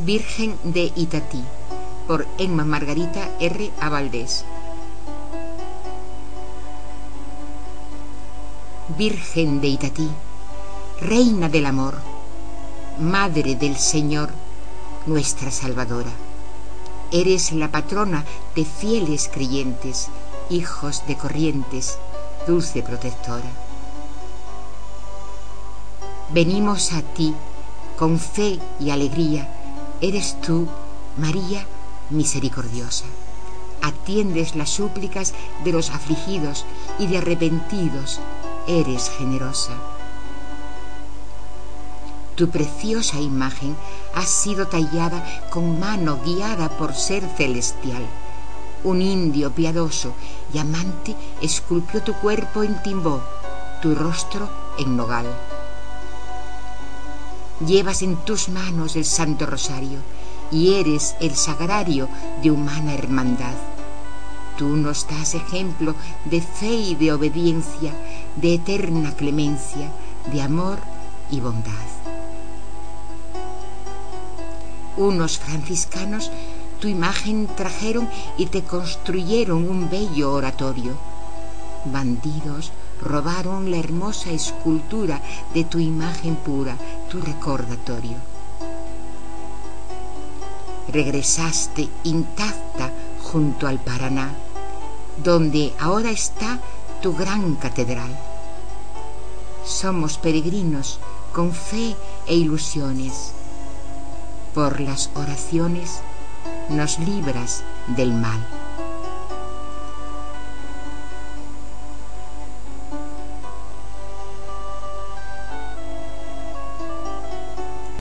Virgen de Itatí, por Emma Margarita R. A. Valdés. Virgen de Itatí, Reina del amor, Madre del Señor, nuestra Salvadora. Eres la patrona de fieles creyentes, hijos de corrientes, dulce protectora. Venimos a ti con fe y alegría. Eres tú, María misericordiosa. Atiendes las súplicas de los afligidos y de arrepentidos. Eres generosa. Tu preciosa imagen ha sido tallada con mano guiada por ser celestial. Un indio piadoso y amante esculpió tu cuerpo en Timbó, tu rostro en nogal. Llevas en tus manos el Santo Rosario y eres el sagrario de humana hermandad. Tú nos das ejemplo de fe y de obediencia, de eterna clemencia, de amor y bondad. Unos franciscanos tu imagen trajeron y te construyeron un bello oratorio. Bandidos robaron la hermosa escultura de tu imagen pura, tu recordatorio. Regresaste intacta junto al Paraná, donde ahora está tu gran catedral. Somos peregrinos con fe e ilusiones. Por las oraciones nos libras del mal.